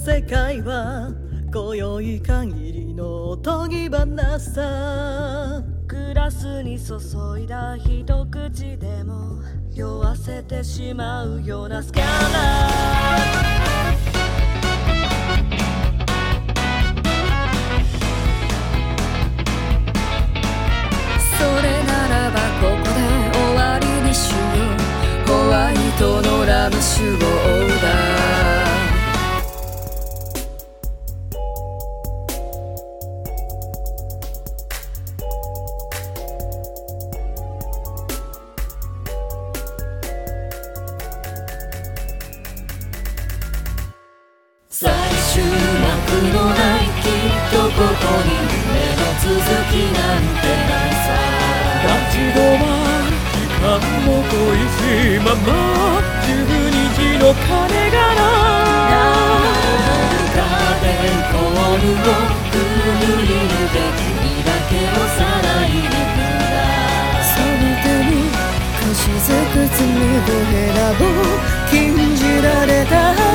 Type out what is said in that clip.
世界は今宵限りのおとぎ話さ。 グラスに注いだ一口でも酔わせてしまうようなスキャンダル。それならばここで終わりにしよう。ホワイトのラブ手法だ。最終幕のないきっとここに夢の続きなんてないさ。 立ち止まる時間も恋しいまま12時の鐘が鳴る。 カーテンコールをくぐり抜け君だけをさらいに行くんだ。 その手に腰づく罪を選ぼう禁じられた